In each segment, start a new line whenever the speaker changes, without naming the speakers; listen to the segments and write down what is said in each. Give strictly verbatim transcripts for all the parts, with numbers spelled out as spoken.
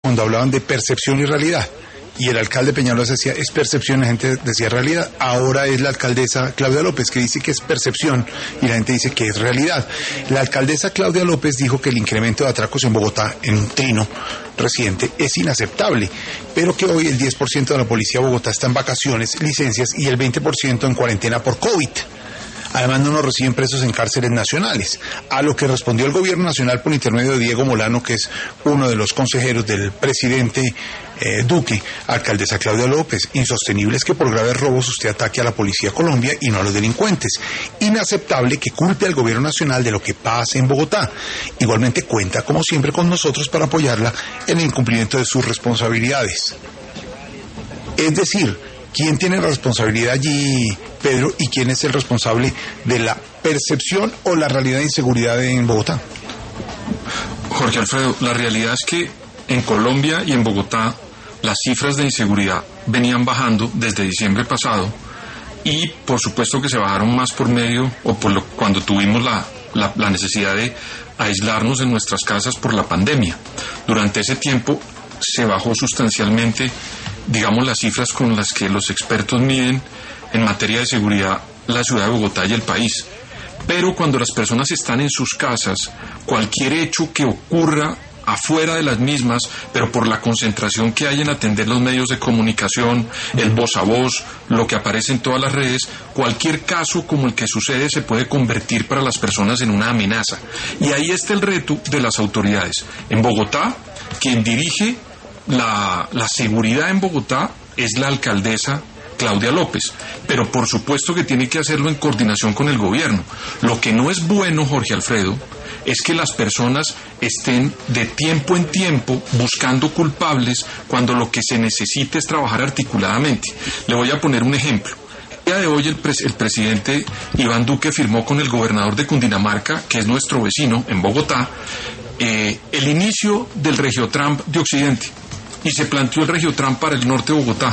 cuando hablaban de percepción y realidad. Y el alcalde Peñalosa decía, es percepción, la gente decía realidad. Ahora es la alcaldesa Claudia López que dice que es percepción y la gente dice que es realidad. La alcaldesa Claudia López dijo que el incremento de atracos en Bogotá, en un trino reciente, es inaceptable, pero que hoy el diez por ciento de la policía de Bogotá está en vacaciones, licencias y el veinte por ciento en cuarentena por COVID. Además, no nos reciben presos en cárceles nacionales, a lo que respondió el gobierno nacional por intermedio de Diego Molano, que es uno de los consejeros del presidente eh, Duque. Alcaldesa Claudia López, insostenible es que por graves robos usted ataque a la Policía de Colombia y no a los delincuentes. Inaceptable que culpe al gobierno nacional de lo que pasa en Bogotá. Igualmente cuenta, como siempre, con nosotros para apoyarla en el incumplimiento de sus responsabilidades. Es decir, ¿quién tiene la responsabilidad allí, Pedro, y quién es el responsable de la percepción o la realidad de inseguridad en Bogotá?
Jorge Alfredo, la realidad es que en Colombia y en Bogotá las cifras de inseguridad venían bajando desde diciembre pasado y por supuesto que se bajaron más por medio o por lo, cuando tuvimos la, la, la necesidad de aislarnos en nuestras casas por la pandemia. Durante ese tiempo se bajó sustancialmente, digamos, las cifras con las que los expertos miden en materia de seguridad la ciudad de Bogotá y el país. Pero cuando las personas están en sus casas, cualquier hecho que ocurra afuera de las mismas, pero por la concentración que hay en atender los medios de comunicación, el voz a voz, lo que aparece en todas las redes, cualquier caso como el que sucede se puede convertir para las personas en una amenaza. Y ahí está el reto de las autoridades. En Bogotá, quien dirige la, la seguridad en Bogotá es la alcaldesa Claudia López, pero por supuesto que tiene que hacerlo en coordinación con el gobierno. Lo que no es bueno, Jorge Alfredo, es que las personas estén de tiempo en tiempo buscando culpables cuando lo que se necesita es trabajar articuladamente. Le voy a poner un ejemplo. El día de hoy el, pres- el presidente Iván Duque firmó con el gobernador de Cundinamarca, que es nuestro vecino en Bogotá, eh, el inicio del Regiotram de Occidente, y se planteó el Regiotram para el norte de Bogotá.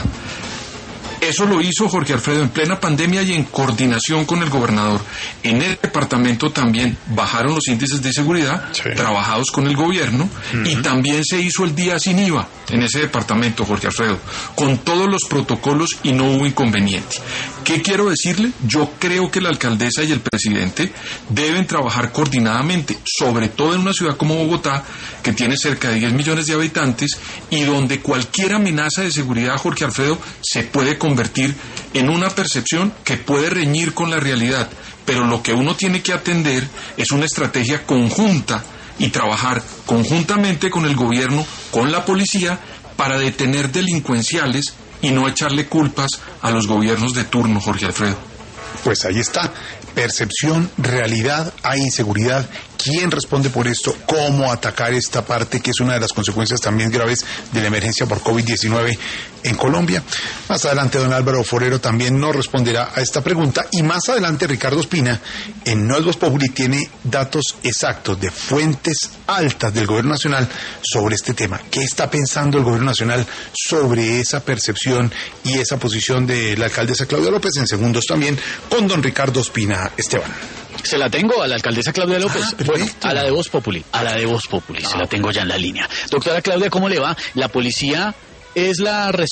Eso lo hizo Jorge Alfredo en plena pandemia y en coordinación con el gobernador. En el departamento también bajaron los índices de seguridad, sí, trabajados con el gobierno, uh-huh. y también se hizo el día sin I V A en ese departamento, Jorge Alfredo, con todos los protocolos y no hubo inconveniente. ¿Qué quiero decirle? Yo creo que la alcaldesa y el presidente deben trabajar coordinadamente, sobre todo en una ciudad como Bogotá, que tiene cerca de diez millones de habitantes y donde cualquier amenaza de seguridad, Jorge Alfredo, se puede convertir en una percepción que puede reñir con la realidad. Pero lo que uno tiene que atender es una estrategia conjunta y trabajar conjuntamente con el gobierno, con la policía, para detener delincuenciales y no echarle culpas a los gobiernos de turno, Jorge Alfredo.
Pues ahí está, percepción, realidad, hay inseguridad. ¿Quién responde por esto? ¿Cómo atacar esta parte que es una de las consecuencias también graves de la emergencia por COVID diecinueve en Colombia? Más adelante don Álvaro Forero también nos responderá a esta pregunta y más adelante Ricardo Ospina en No es Voz Populi tiene datos exactos de fuentes altas del gobierno nacional sobre este tema. ¿Qué está pensando el gobierno nacional sobre esa percepción y esa posición de la alcaldesa Claudia López? En segundos también con don Ricardo Ospina. Esteban.
Se la tengo a la alcaldesa Claudia López.
Ah,
bueno, a la de Voz Populi, a la de Voz Populi, ah. se la tengo ya en la línea. Doctora Claudia, ¿cómo le va? La policía es la responsable